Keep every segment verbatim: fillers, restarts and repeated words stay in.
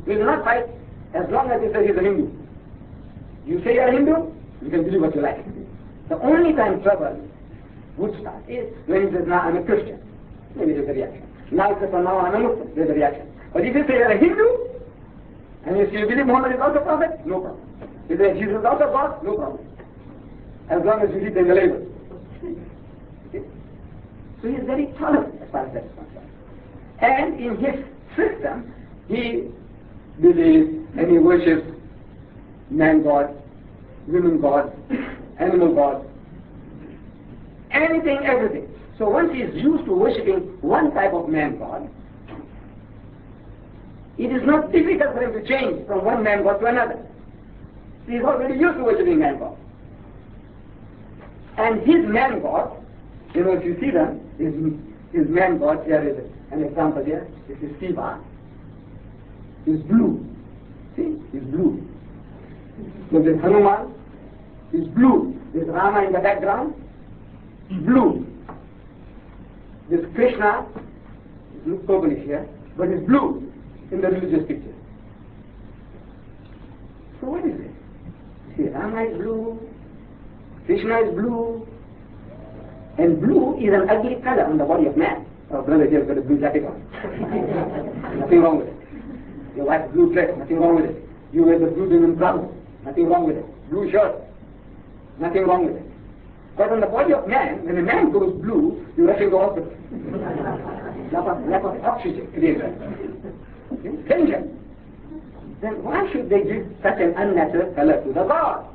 We will not fight as long as he says he's a Hindu. You say you're a Hindu, you can believe what you like. The only time trouble would start is when he says, now I'm a Christian. Maybe there's a reaction. Now he says, well, now I'm a Muslim. There's a reaction. But if you say you're a Hindu, and you say you believe Muhammad is also a prophet, no problem. If you say Jesus is also God, no problem. As long as you read in the label. Okay? So he is very tolerant as far as that is concerned. And in his system, he believes and he worships man God, women God, animal God, anything, everything. So once he is used to worshipping one type of man God, it is not difficult for him to change from one man God to another. He is already used to worshipping man God. And his man God, you know, if you see them, his, his man God, here is an example here, this is Shiva, is blue. See, is blue. So this Hanuman is blue. This Rama in the background is blue. This Krishna looks purplish here, but is blue in the religious picture. So what is it? See, Rama is blue, Krishna is blue, and blue is an ugly color on the body of man. Oh, brother here has got a blue jacket on. Nothing wrong with it. Your wife's blue dress, nothing wrong with it. You wear the blue denim blouse, nothing wrong with it. Blue shirt, nothing wrong with it. But on the body of man, when a man goes blue, you rush into hospital. lack, of, lack of oxygen created. Danger. Then why should they give such an unnatural color to the God?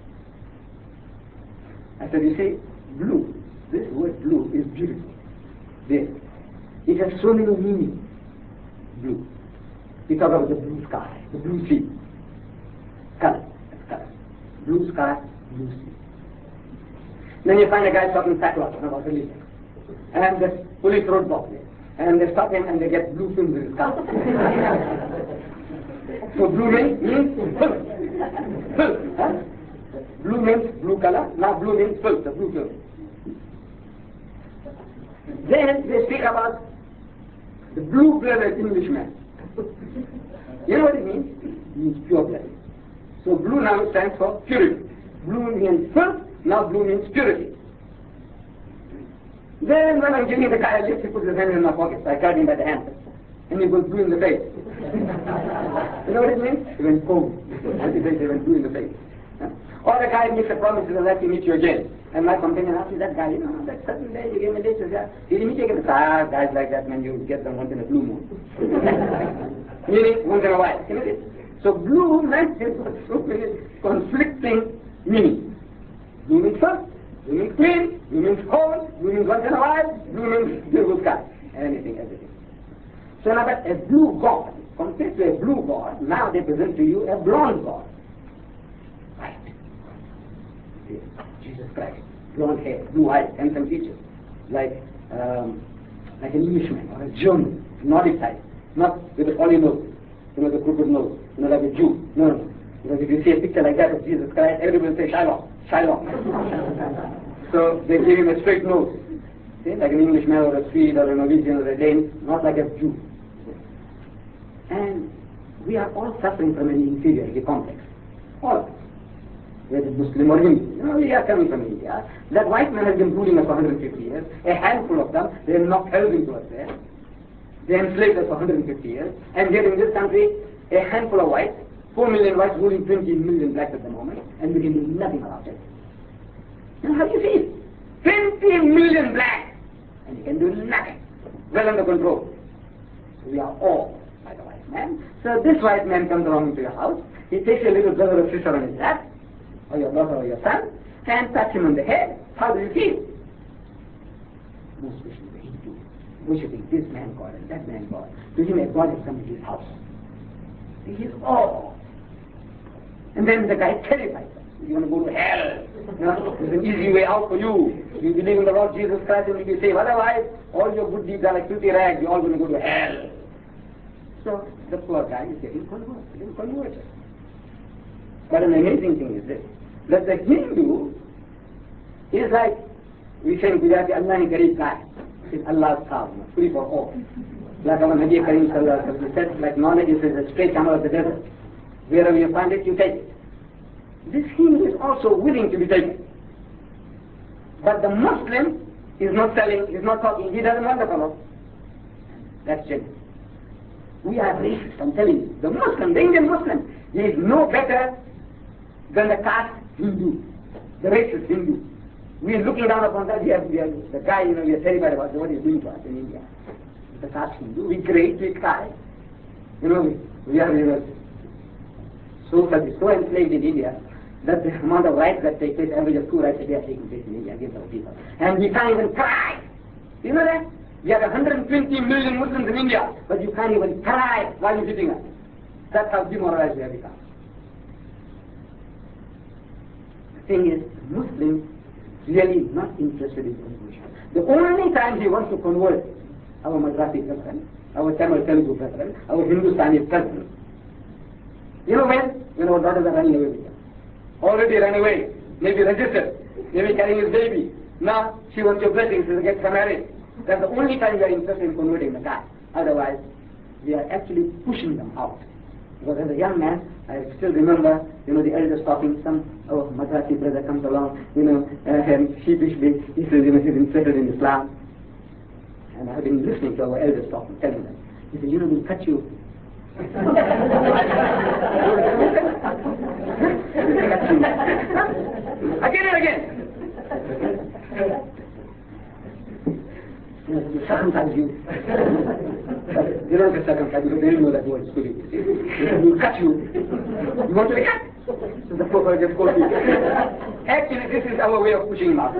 I said, you see, blue, this word blue is beautiful. There. It has so many meanings. Blue. Because of the blue sky, the blue sea. Color. Color. Blue sky, blue sea. Then you find a guy talking fatwa about religion. And the police roadblock there. And they stop him and they get blue films in his car. So blue means, means filth. Filth. Huh? Blue means blue color. Now blue means filth, the blue film. Then they speak about the blue-blooded Englishman. You know what it means? It means pure-blooded. So blue now stands for purity. Blue means filth, now blue means purity. Then when I'm giving the guy a lift, he puts his hand in my pocket. So I carried him by the hand. And he goes blue in the face. You know what it means? He went cold. As he says, he went blue in the face. Huh? Or a guy makes a promise and let me meet you again. And my companion asks me, that guy, you know, that certain day you gave me this, yeah. Did he meet you again? Ah, guys like that, man, you get them once in a blue moon. Meaning, once in a while. You know this? So blue meant has got so many conflicting meanings. Blue means first, blue means clean, blue means cold, blue means once in a while, blue means beautiful sky. Anything, everything. So now that a blue God, compared to a blue God, now they present to you a blonde God. Right. Jesus Christ, blonde hair, blue eyes, handsome features, like um, like an Englishman or a German, Nordic type, not with a poly nose, you know, the crooked nose, you know, like a Jew. No, no. Because if you see a picture like that of Jesus Christ, everybody will say Shylock, Shylock. So they give him a straight nose, see, like an Englishman or a Swede or a Norwegian or a Dane, not like a Jew. And we are all suffering from an inferiority complex, all of us. Whether Muslim or Hindu. You know, we are coming from India. That white man has been ruling us for one hundred fifty years. A handful of them, they have knocked hell into us there. They enslaved us for one hundred fifty years. And here in this country, a handful of whites, four million whites ruling twenty million blacks at the moment, and we can do nothing about it. Now how do you feel? twenty million blacks, and you can do nothing. Well under control. We are all by the white man. So this white man comes along into your house. He takes your little brother or sister on his lap, or your daughter or your son, and touch him on the head. How do you feel? Most especially the Hindu, worshipping this man God and that man God. To him a God has come to his house. He is all. And then the guy terrifies him. You're going to go to hell. You know, there's an easy way out for you. You believe in the Lord Jesus Christ and you'll be saved. Otherwise, all your good deeds are like filthy rags. You're all going to go to hell. So the poor guy is getting converted. Getting converted. But an amazing thing is this, that the Hindu is like, we say in Gujarati, Allah is Garib Guy. It's Allah's cow, free for all. Like our Nabi Karim Sallallahu Alaihi Wasallam said, like knowledge is a straight camel of the desert. Wherever you find it, you take it. This Hindu is also willing to be taken. But the Muslim is not selling, is not talking, he doesn't want the fellow. That's it. We are racist, I'm telling you. The Muslim, the Indian Muslim, he is no better than the caste Hindu, the racist Hindu. We are looking down upon that. We are, we are, the guy, you know, we are terrified about what he's doing to us in India. The caste Hindu, we great, we cry. You know, we, we are, you know, so, so enslaved in India that the amount of rights that take place, average of two rights a day are taking place in India against our people. And we can't even cry. You know that? We have one hundred twenty million Muslims in India, but you can't even cry while you're hitting us. That's how demoralized we have become. The thing is, Muslims really not interested in conversion. The only time he wants to convert our Madrasi brethren, our Tamil Telugu brethren, our Hindustani brethren, you know when? When our daughters are running away with them. Already run away, maybe registered, maybe carrying his baby. Now she wants your blessings to get her married. That's the only time we are interested in converting the caste. Otherwise, we are actually pushing them out. Because as a young man, I still remember, you know, the elders talking, some oh, Madrasi brother comes along, you know, uh, and sheepishly, he says, you know, he's interested in Islam. And I've been listening to our elders talking, telling them. He said, you know, we'll cut you. Again and again. You circumcise you. You don't get circumcised because they didn't know that word is fully. We'll cut you. You want to be cut? So the Prophet just called you. Actually, this is our way of pushing him out.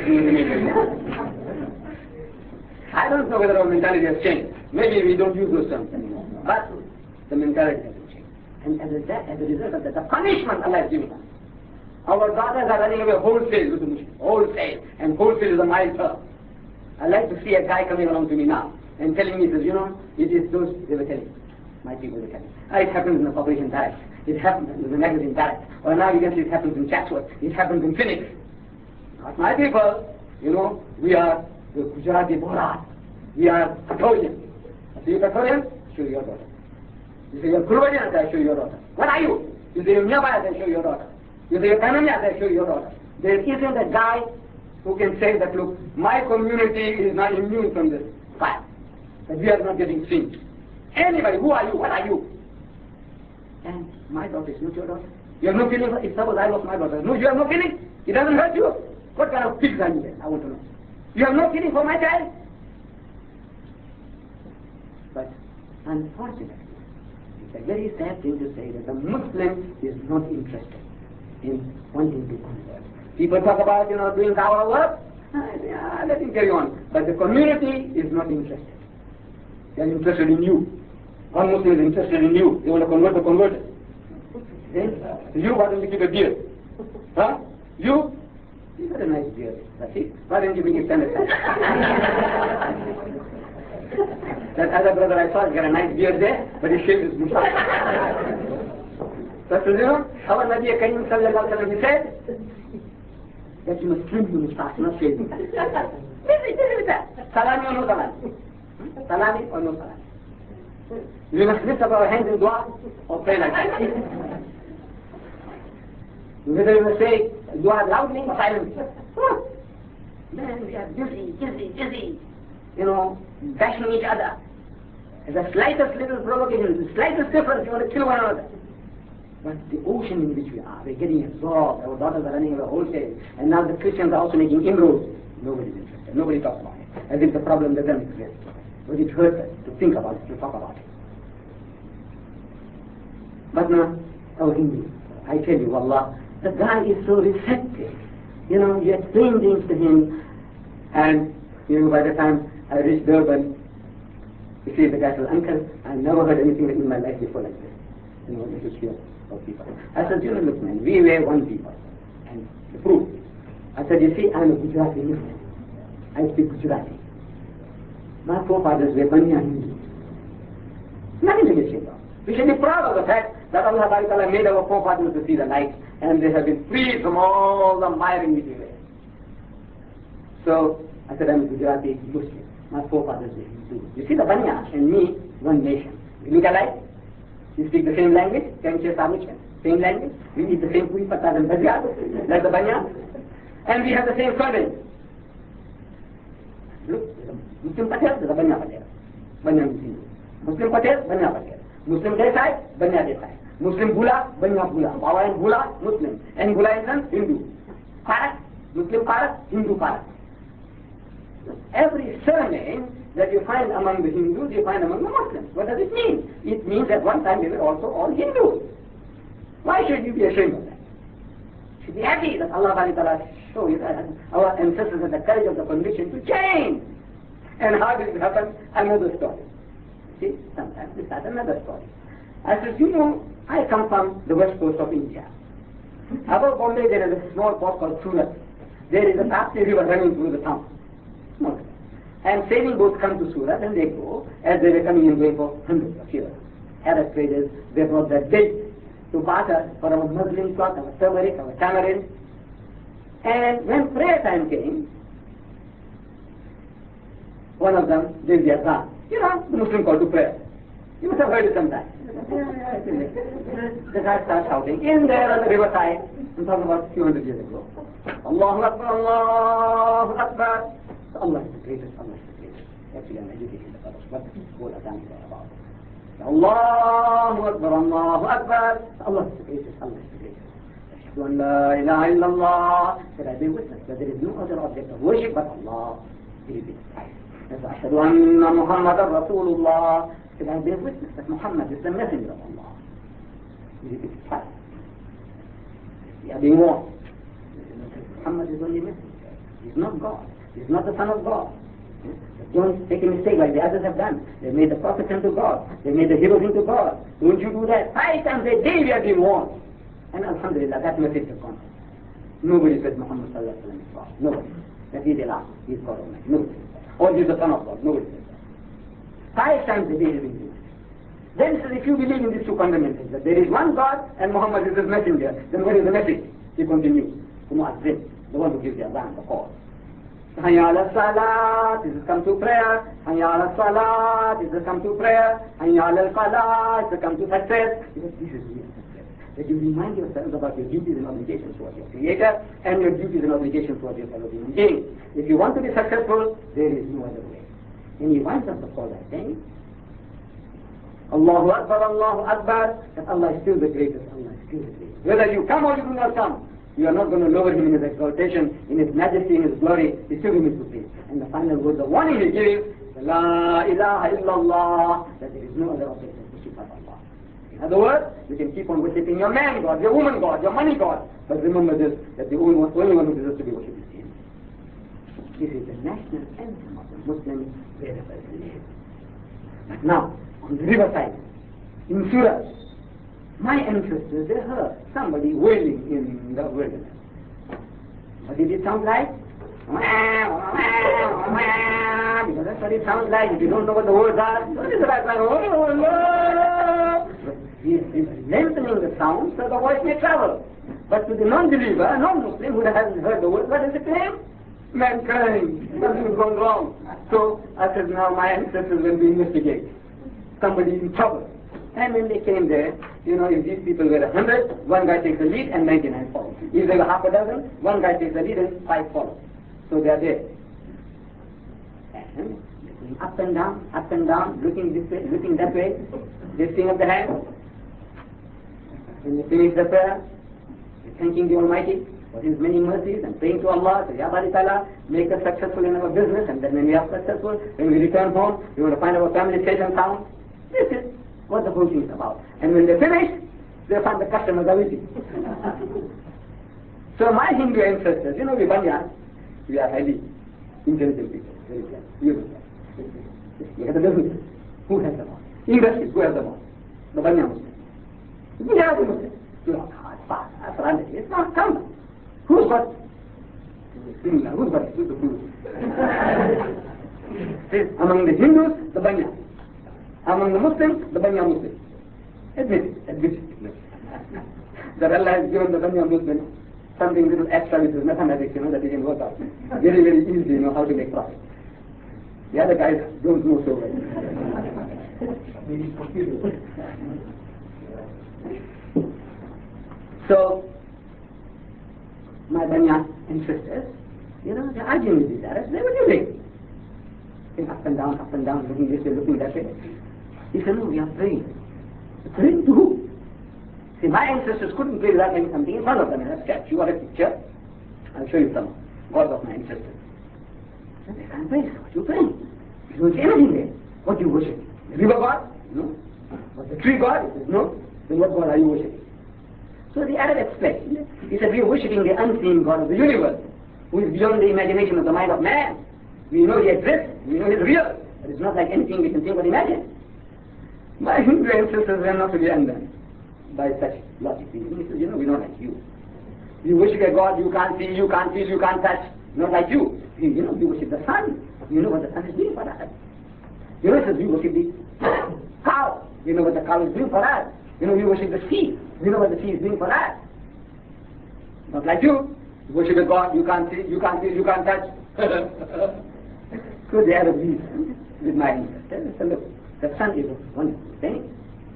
I don't know whether our mentality has changed. Maybe we don't use those terms anymore. But the mentality hasn't changed. And as a, that, as a result of that, the punishment Allah is giving us. Our daughters are running away wholesale with the Muslims. Wholesale. And wholesale is a mild term. I like to see a guy coming along to me now and telling me, says, you know, it is those, they were telling, my people were telling. Ah, it happens in the population barracks. It happens in the magazine barracks. Or now you can see it happens in Chatsworth. It happens in Phoenix. Not my people. You know, we are the Gujarati Borat. We are Katholian. I say, you Katholian? Show your daughter. You say, you're Guruvadian? I say, show your daughter. What are you? You say, you're nearby? I say, show your daughter. You say, you're Panami? I say, show your daughter. There isn't a guy who can say that, look, my community is not immune from this fire, that we are not getting singed. Anybody, who are you? What are you? And my daughter is not your daughter. You have no feeling for, if suppose I lost my daughter. No, you have no feeling? It doesn't hurt you? What kind of pigs are you then? I want to know. You have no feeling for my child? But unfortunately, it's a very sad thing to say that the Muslim is not interested in wanting to convert. People talk about, you know, doing our work. Yeah, let him carry on. But the community is not interested. They are interested in you. One Muslim is interested in you. They want to convert the converted. Eh? You, why don't you keep a beard? Huh? You? You got a nice beard. That's it. Why don't you bring a standard? That other brother I saw, he got a nice beard there, but he shaved his mustache. So, you know, our Nabi Karim Sallallahu Alaihi Wasallam, he said, that you must trim the mustache, not shave it. Busy, busy with that. Salami or no salami? Salami or no salami? We must lift up our hands in dua or pray like that. Whether you must say dua loudly or silently. Oh, man, we are busy, busy, busy. You know, bashing each other. The slightest little provocation, the slightest difference, you want to kill one another. But the ocean in which we are, we're getting absorbed, our daughters are running away wholesale, and now the Christians are also making inroads. Nobody's interested, nobody talks about it, as if the problem doesn't exist. But it hurts us to think about it, to talk about it. But now, our Hindu, I tell you, Allah, the guy is so receptive. You know, you explain things to him, and, you know, by the time I reach Durban, you see the guy says, Uncle, I never heard anything in my life before like this. You know, the history of people. I said, you know, look, man, we were one people. And the proof. I said, you see, I'm a Gujarati Muslim. I speak Gujarati. My forefathers were Banya Hindus. Nothing to be ashamed of. We should be proud of the fact that Allah Ta'ala made our forefathers to see the light, and they have been freed from all the miring which we were. So, I said, I'm a Gujarati Muslim. My forefathers did too. You see the Banya and me, one nation. We look alike. We speak the same language. Can you establish it? Same language. We eat the same puri patas and bhajia, like the Banya. And we have the same surname. Look, Muslim Patel, there's a Banya Patel. Banya Muslim. Muslim Patel, Banya Patel. Muslim Desai, Banya Desai. Muslim Bula, Banya Bula. Baba and Bula, Muslim. And Bula and Hindu. Parak, Muslim Parak, Hindu Parak. Every surname that you find among the Hindus, you find among the Muslims. What does it mean? It means at one time they were also all Hindus. Why should you be ashamed of that? You should be happy that Allah Ta'ala showed you that our ancestors had the courage of the conviction to change. And how did it happen? Another story. See, sometimes we start another story. I said, you know, I come from the west coast of India. Above Bombay there is a small port called Surat. There is a Tapti river running through the town. Small. And sailing boats come to Surat and they go, as they were coming and going for hundreds of years. Arab traders, they brought their dates to barter for our muslin cloth, our turmeric, our tamarind. And when prayer time came, one of them did the adhan. You know, the Muslim call to prayer. You must have heard it sometime. The guy starts shouting in there on the riverside. I'm talking about a few hundred years ago. Allahu Akbar, Allahu Akbar. So Allah is the greatest, Allah is the greatest. Actually, I'm educating the fellows. What this whole adhan is all about. Allahu Akbar, Allahu Akbar. Allah is the greatest, Allah is the greatest. Ashhadu an la ilaha illallah. That I bear witness that there is no other object of worship but Allah. He repeats twice. Ashhadu anna Muhammadan Rasulullah. That I bear witness that Muhammad is the messenger of Allah. He repeats twice. We are being warned. Muhammad is only a messenger. He is not God. He is not the son of God. Don't take a mistake like the others have done. They made the prophets into God. They made the heroes into God. Don't you do that. Five times a day we are being warned. And Alhamdulillah, that message has gone. Nobody says Muhammad sallallahu alaihi wasallam is God. Nobody. That he is Allah. He is God Almighty. Nobody says that. Or he is the son of God. Nobody says that. Five times a day we are being warned. Then says, if you believe in these two fundamentals, that there is one God and Muhammad is his messenger, then what is the message? He continues. The Muazzin, the one who gives the adhan, the call. Hayya ala salat, this is come to prayer. Hayya ala salat, this is come to prayer. Hayya ala falah, this is come to success. Because this is real success. That you remind yourselves about your duties and obligations towards your Creator and your duties and obligations towards your fellow human beings. If you want to be successful, there is no other way. And he winds up the call by saying, Allahu Akbar, Allahu Akbar, that Allah is still the greatest, Allah is still the greatest. Whether you come or you do not come, you are not going to lower him in his exaltation, in his majesty, in his glory. He still remains supreme. And the final word, the warning he gives, La ilaha illallah, that there is no other object of worship but Allah. In other words, you can keep on worshipping your man God, your woman God, your money God, but remember this, that the only one, only one who deserves to be worshipped is Him. This is the national anthem of the Muslims wherever they live. But now, on the riverside, in Surat, my ancestors, they heard somebody wailing in the wilderness. What did it sound like? Because that's what it sounds like. If you don't know what the words are, what is it like? Oh, no! He is lengthening the sound so the voice may travel. But to the non-believer, a non-Muslim who hasn't heard the words, what is it claim? Mankind. Something's gone wrong. So I said, now my ancestors will be investigate. Somebody in trouble. And when they came there, you know, if these people were a hundred, one guy takes the lead and ninety-nine follow. If they were half a dozen, one guy takes the lead and five follow. So they are there. And looking up and down, up and down, looking this way, looking that way, lifting up the hand. When they finish the prayer, thanking the Almighty for His many mercies and praying to Allah, so Ya Bari Ta'ala, make us successful in our business, and then when we are successful, when we return home, we want to find our family safe and sound. This is what the whole thing is about. And when they finish, they find the customers are waiting. So my Hindu ancestors, you know, we Banyas, we are highly intelligent people, very clever. You know that. We have the business. Who has them all? Industry, who has them all? The Banya Muslims. We have the Muslims. You know, it's fast, it's not common. Who's got it? Who's got it? Who's the food? Among the Hindus, the Banya. Among the Muslims, the Banya Muslims. Admit it, admit it. That Allah has given the Banya Muslims something little extra which is mathematics, you know, that you can work out. Very, very easy, you know, how to make profit. The other guys don't know so well. So, my Banya ancestors, you know, they're arguing with these Arabs. They were doing it. Up and down, up and down, looking this way, looking that way. He said, no, we are praying. Praying to who? See, my ancestors couldn't pray without having something in front of them, in a statue or a picture. I'll show you some gods of my ancestors. And they can't pray. What are you praying? You don't see anything there. What do you worship? The river god? No. But the tree god? He says, no. Then what god are you worshipping? So the Arab explained. He said, we are worshipping the unseen God of the universe, who is beyond the imagination of the mind of man. We know he exists. We know he is real. But it's not like anything we can think or imagine. My Hindu ancestors were not to be undone by such logic. He said, you know, we're not like you. You worship a God you can't see, you can't feel, you can't touch. Not like you. You know, you worship the sun. You know what the sun is doing for us. You know, says you worship the cow. You know what the cow is doing for us. You know, you worship the sea. You know what the sea is doing for us. Not like you. You worship a God you can't see, you can't feel, you can't touch. So they are agreed with my ancestors. So look, the sun is a wonderful thing.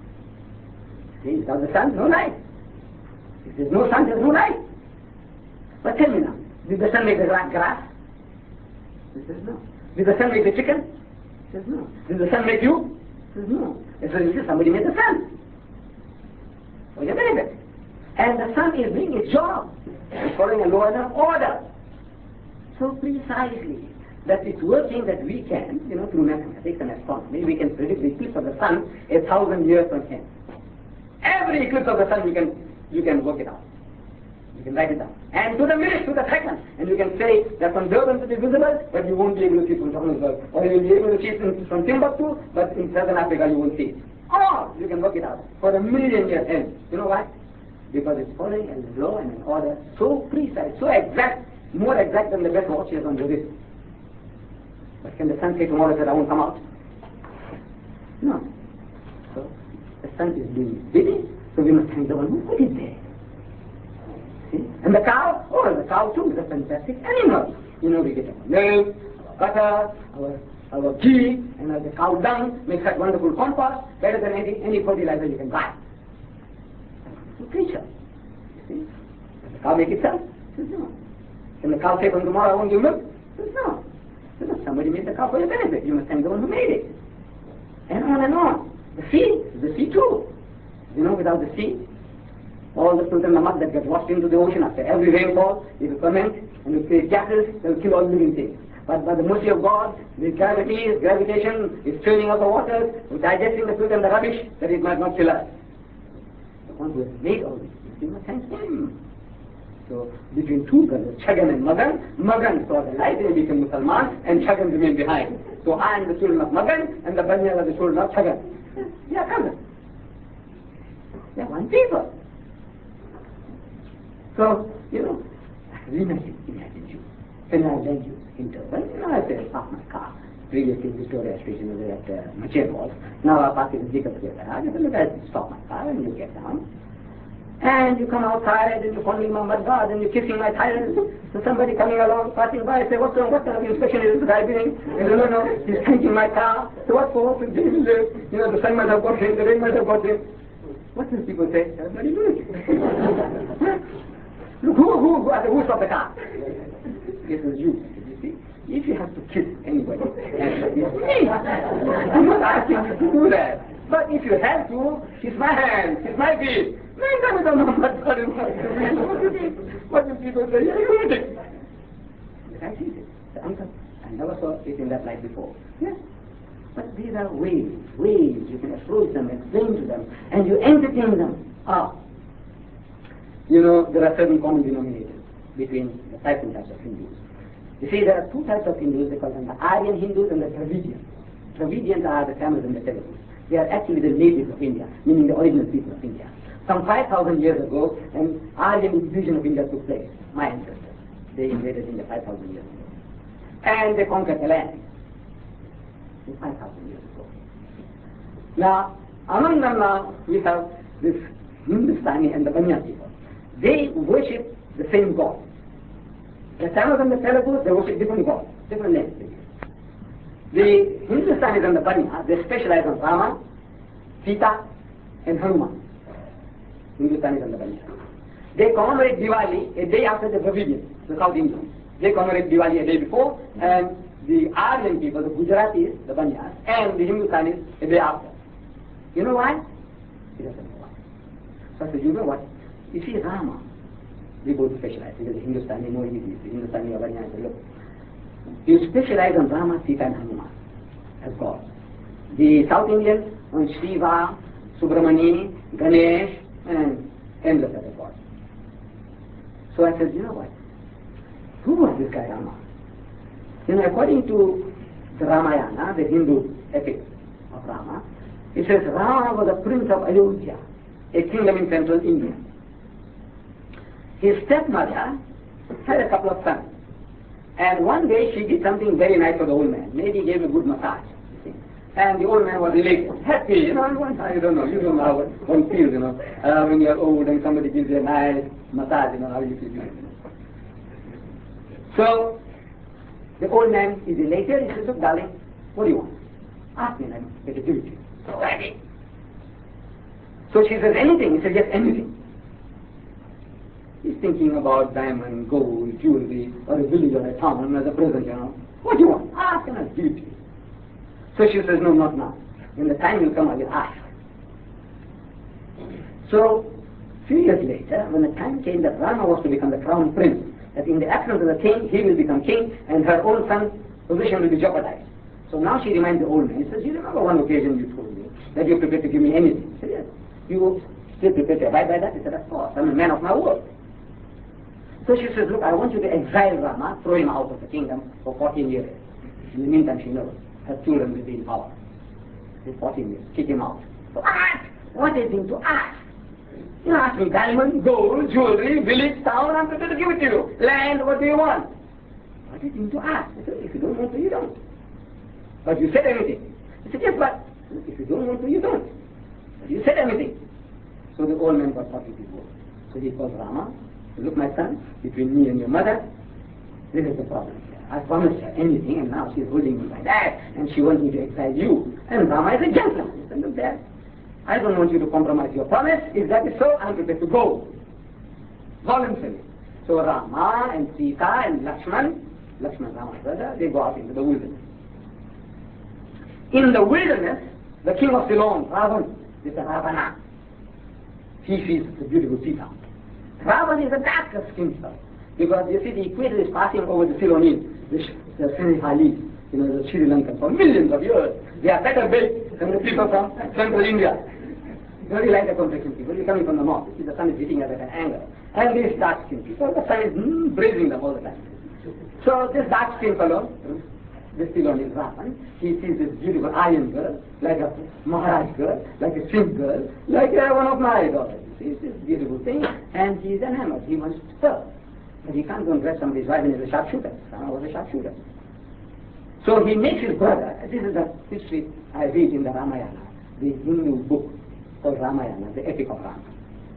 See, without the sun, no life. If there's no sun, there's no life. But tell me now, did the sun make the grass? He says no. Did the sun make the chicken? He says no. Did the sun make you? He says no. It says somebody made the sun. Oh, you believe it? And the sun is doing its job. It's following a law and an order. So precisely that it's working that we can, you know, through mathematics and astronomy, we can predict the eclipse of the sun a thousand years from hence. Every eclipse of the sun you can you can work it out. You can write it down. And to the minute, to the second. And you can say that from Durban it is visible, but you won't be able to see from Johannesburg. Or you will be able to see it from Timbuktu, but in Southern Africa you won't see it. Or you can work it out for a million years hence. You know why? Because it's following a law and an order so precise, so exact, more exact than the best watches on the wrist. But can the sun say tomorrow that I won't come out? No. So the sun is doing bidding, so we must thank the one who put it there. See? And the cow, oh, the cow too is a fantastic animal. You know, we get our milk, our butter, our, our ghee, and uh, the cow dung makes that wonderful compost, better than any, any fertilizer you can buy. It's a creature. You see? Does the cow make itself? It says no. Can the cow say from tomorrow I won't give milk? It says no. It says somebody made the cow for your benefit. You must thank the one who made it. And on and on. The sea, the sea too. You know, without the sea, all the silt and the mud that gets washed into the ocean after every rainfall, it will ferment and it will create gases that will kill all living things. But by the mercy of God, the gravity, gravitation is churning out the waters, digesting the silt and the rubbish, that it might not kill us. The one who has made all this, we must thank him. So between two brothers, Chhagan and Magan, Magan saw the light and became Musalman, and Chhagan remained behind. So I am the children of Magan, and the Banyas are the children of Chhagan. They are cousins. They are one people. So, you know, imagine, imagine you. When I led you in Durban, you know, I said, park my car. Previously, Victoria Station was at uh, Machair Hall. Now I park it in Jacob's garage. I said, look, I stop my car and you get down. And you come outside and you're fondling my mud guard and you're kissing my tires. So somebody coming along, passing by, say, what's wrong? What kind of inspection is this guy doing? I said, no, no, he's thanking my car. So what for? So, you know, the sun might have got him, the rain might have got him. What do people say? Everybody knows. Look, who, who, who, who stopped the car? It was you. You see, if you have to kiss anybody, it's me. I'm not asking you to do that. But if you have to, kiss my hand, kiss my feet. Man, don't know what God is like to me. What do you What do people say? You're lunatic. But I see it. The uncle, I never saw it in that light before. Yes. But these are ways, ways you can approach them, explain to them, and you entertain them. Ah. You know, there are certain common denominators between the types and types of Hindus. You see, there are two types of Hindus, they call them the Aryan Hindus and the Dravidians. Dravidians are the Tamils and the Telugus. They are actually the natives of India, meaning the original people of India. Some five thousand years ago, an Aryan invasion of India took place. My ancestors, they invaded India five thousand years ago. And they conquered the land five thousand years ago. Now, among them now, we have this Hindustani and the Banya people. They worship the same God. The Tamils and the Telugus, they worship different gods, different names. The Hindustanis and the Banya, they specialize on Rama, Sita and Hanuman. Hindustanis and the Banya. They commemorate Diwali a day after the Dravidians, the South Indians. They commemorate Diwali a day before, and the Aryan people, the Gujaratis, the Banyas, and the Hindustanis a day after. You know why? He doesn't know why. So I said, you know what? You see Rama, we both specialize. Because the Hindustani more easy. The Hindustani or Banya, I said, look, you specialize on Rama, Sita and Hanuman as God. The South Indians on Shiva, Subramani, Ganesh, and endless other gods. So I said, you know what? Who was this guy Rama? You know, according to the Ramayana, the Hindu epic of Rama, it says Rama was a prince of Ayodhya, a kingdom in central India. His stepmother had a couple of sons. And one day she did something very nice for the old man. Maybe gave a good massage. You see. And the old man was elated, happy, you know, and one, I don't know, you don't know how one feels, you know, uh, when you're old and somebody gives you a nice massage, you know, how you feel. You know. So, the old man is elated. He says, look, darling, what do you want? Ask me, and I'm going to give it to you. So happy. So she says, anything. He says, yes, anything. He's thinking about diamond, gold, jewelry, or a village or a town as a present, you know. What do you want? Ask and I'll give it to you. So she says, no, not now. When the time will come, I will ask. So, few years later, when the time came that Rama was to become the crown prince, that in the absence of the king, he will become king, and her own son's position will be jeopardized. So now she reminds the old man. He says, you remember one occasion you told me that you're prepared to give me anything? He said, yes. You still prepared to abide by that? He said, of course. I'm a man of my word. So she says, look, I want you to exile Rama, throw him out of the kingdom for fourteen years. In the meantime, she knows her children will be in power. In fourteen years, kick him out. So ask! What a thing to ask! You ask me diamond, gold, jewelry, village, town, I'm prepared to give it to you. Land, what do you want? What a thing to ask. I said, if you don't want to, you don't. But you said anything. He said, yes, but if you don't want to, you don't. But you said anything. So the old man got forty people. So he called Rama. Look, my son, between me and your mother, this is the problem. I promised her anything, and now she's holding me like that, and she wants me to exile you. And Rama is a gentleman. He said, look there, I don't want you to compromise your promise. If that is so, I'm prepared to go. Voluntarily. So Rama and Sita and Lakshman, Lakshman, Rama's brother, they go out into the wilderness. In the wilderness, the king of Ceylon, Ravan, is a Ravana. He sees the beautiful Sita. Ravan is a darker skinned fellow. Because you see the equator is passing over the Ceylonese, the, the Senegalese, you know, the Sri Lankans for millions of years. They are better built than the people from central India. Very light complexion people. You're coming from the north. You see the sun is hitting at an angle. And these dark skinned people, the sun is mm, brazing them all the time. So this dark skinned fellow, this Ceylonese Ravan, he sees this beautiful Aryan girl, like a Maharaj girl, like a Sikh girl, like uh, one of my daughters. He sees this beautiful thing, and he's enamored. He wants to serve. But he can't go and dress somebody's wife and he's a sharpshooter. Rama was a sharpshooter. So he makes his brother, this is the history I read in the Ramayana, the Hindu book called Ramayana, the epic of Rama.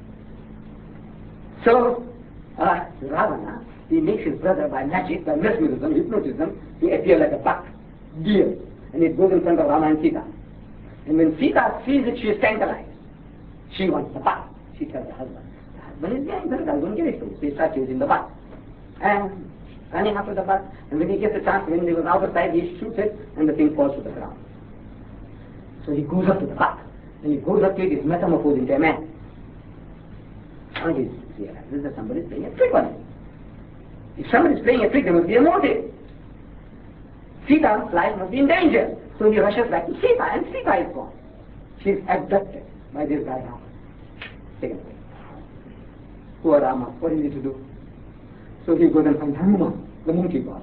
So, uh, Ravana, he makes his brother by magic, by mesmerism, hypnotism, to appear like a buck, deer, and it goes in front of Rama and Sita. And when Sita sees it, she is tantalized. She wants the buck. She tells her husband, the husband is behind her, I won't give it to him. So he starts using the buck. And running after the buck, and when he gets a chance, when he was out of sight, he shoots it, and the thing falls to the ground. So he goes up to the buck, and he goes up to it, is metamorphosed into a man. And he realizes that somebody is playing a trick on him. If somebody is playing a trick, there must be a motive. Sita's life must be in danger. So he rushes back to Sita, and Sita is gone. She is abducted by this guy Rama. Taken away. Poor Rama, what is he to do? So he goes and finds Hanuman, the monkey god.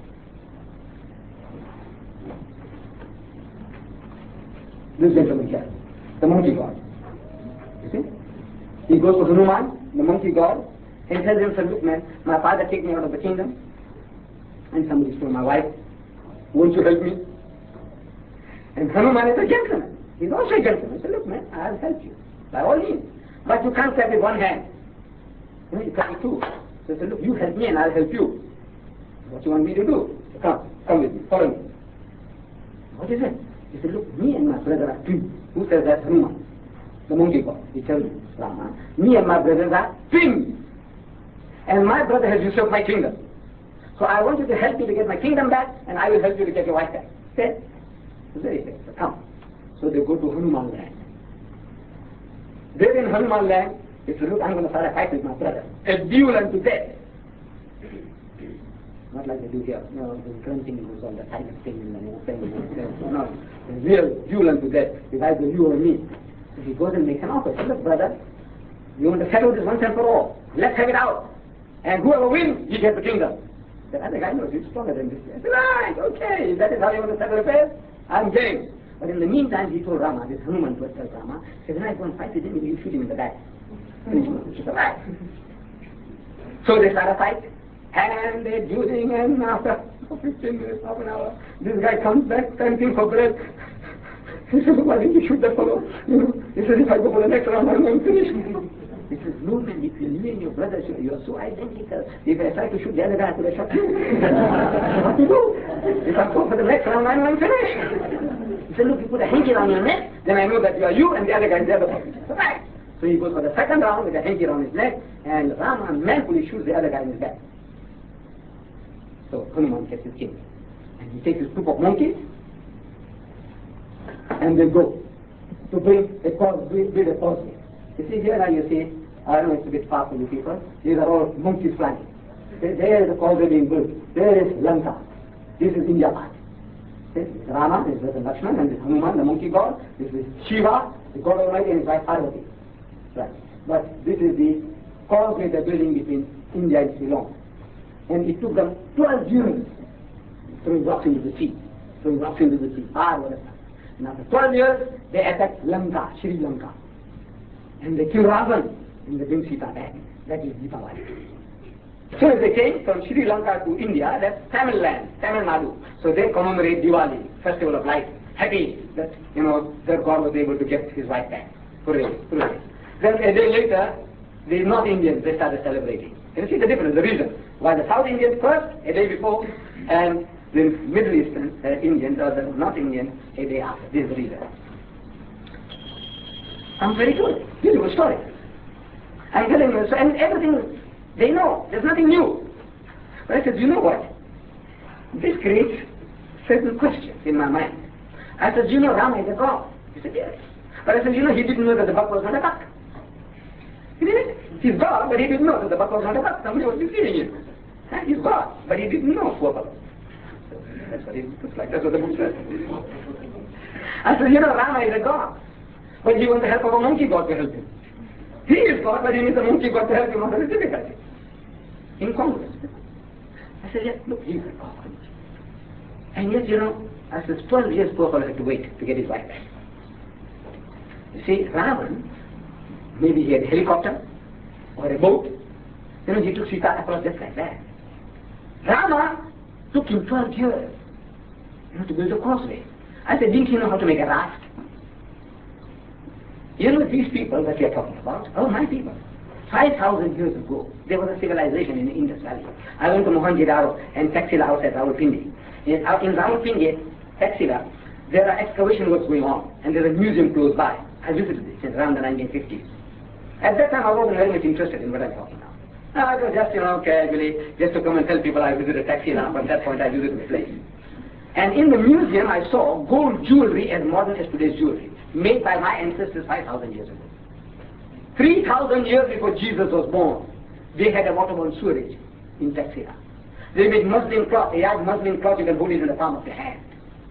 This gentleman here, the monkey god. You see? He goes to Hanuman, the monkey god, and tells him, look man, my father took me out of the kingdom, and somebody stole my wife. Won't you help me? And Hanuman is a gentleman. He's also a gentleman. He said, look man, I'll help you, by all means. But you can't clap with one hand. You know, you clap with two. So he said, look, you help me and I'll help you. What you want me to do? So come, come with me, follow me. What is it? He said, look, me and my brother are twins. Who says that? Hanuman, the monkey god. He tells Rama, me and my brothers are twins. And my brother has usurped my kingdom. So I want you to help me to get my kingdom back, and I will help you to get your wife back. Said, very fair. So come. So they go to Hanuman land. There in Hanuman land, he said, look, I'm going to start a fight with my brother. A duel unto death. Not like they do here. You know, the grunting goes on, the tiger thing, and the whole thing. No, a real duel unto death. It's either you or me. So he goes and makes an offer. He said, look, brother, you want to settle this once and for all. Let's have it out. And whoever wins, he gets the kingdom. The other guy knows he's stronger than this guy. I said, right, okay, that is how you want to settle affairs? I'm game. But in the meantime, he told Rama, this Hanuman was tells Rama, he said, when I go and fight with him, you shoot him in the back. Finish him. He said, right. So they start a fight, and they're dueling, and after fifteen minutes, half an hour, this guy comes back, thanking for bread. He said, why didn't you shoot that fellow? You know, he said, if I go for the next round, I'm going to finish him. He says, no man, if you me and your brother, you are so identical. If I try to shoot the other guy, I could have shot you. What to do? If I go for the next round, I'm going to finish. He said, look, you put a hanky around your neck, then I know that you are you and the other guy is the other one. Right. So he goes for the second round with a hanky around his neck, and Rama manfully shoots the other guy in his back. So Hanuman gets his king. And he takes his troop of monkeys, and they go to build a causeway, build a causeway. You see here now you see, I don't know, it's a bit far for you people, these are all monkeys flying. There is the causeway being built. There is Lanka. This is India part. This is Rama, this is Lakshman, and this is Hanuman, the monkey god. This is Shiva, the god Almighty, and his wife Parvati. Right. But this is the causeway they're building between India and Ceylon. And it took them twelve years throwing rocks into the sea. Throwing rocks into the sea. Far over the sun. And after twelve years, they attacked Lanka, Sri Lanka. And they killed Ravan, and they bring Sita back. That is Deepavali. So as they came from Sri Lanka to India, that's Tamil land, Tamil Nadu. So they commemorate Diwali, festival of light, happy that, you know, their God was able to get his wife back. Hooray, hooray. Then a day later, the North Indians, they started celebrating. Can you see the difference, the reason? Why the South Indians first, a day before, and the Middle Eastern uh, Indians, or the North Indians, a day after. This is the reason. I'm very good. Beautiful story. I'm telling you, and everything they know. There's nothing new. But I said, you know what? This creates certain questions in my mind. I said, you know Rama is a god. He said, yes. But I said, you know, he didn't know that the buck was not a buck. He didn't. He's God, but he didn't know that the buck was not a buck. Somebody was deceiving him. He's God, but he didn't know, poor fellow. That's what it looks like. That's what the book says. I said, you know, Rama is a god. But he wants the help of a monkey god to help him. He is God, but he needs a monkey god to help him under the difficulty. Incongruous. I said, yes, look, he's a god. And yet, you know, I said, twelve years poor fellow had to wait to get his wife back. You see, Ravan, maybe he had a helicopter or a boat. You know, he took Sita across just like that. Rama took him twelve years, you know, to build a causeway. I said, didn't he know how to make a raft? You know, these people that we are talking about, oh, my people, five thousand years ago, there was a civilization in the Indus Valley. I went to Mohenjo-daro and Taxila outside Rawalpindi. In, out in Rawalpindi, Taxila, there are excavation works going on, and there's a museum close by. I visited this in around the nineteen fifties. At that time, I wasn't very much interested in what I'm talking about. No, it was just, you know, casually, just to come and tell people I visited Taxila. From that point, I visited the place. And in the museum, I saw gold jewelry as modern as today's jewelry, made by my ancestors five thousand years ago. three thousand years before Jesus was born, they had a waterborne sewerage in Taxila. They made muslin cloth, a yard muslin cloth, you can hold it in the palm of your hand.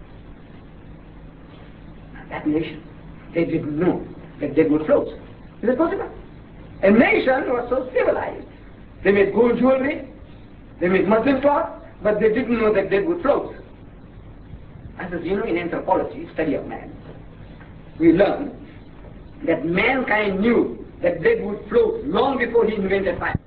Now, that nation, they didn't know that deadwood floats. Is it possible? A nation was so civilized. They made gold jewelry, they made muslin cloth, but they didn't know that deadwood floats. As you know, in anthropology, study of man, we learn that mankind knew that deadwood floats long before he invented fire.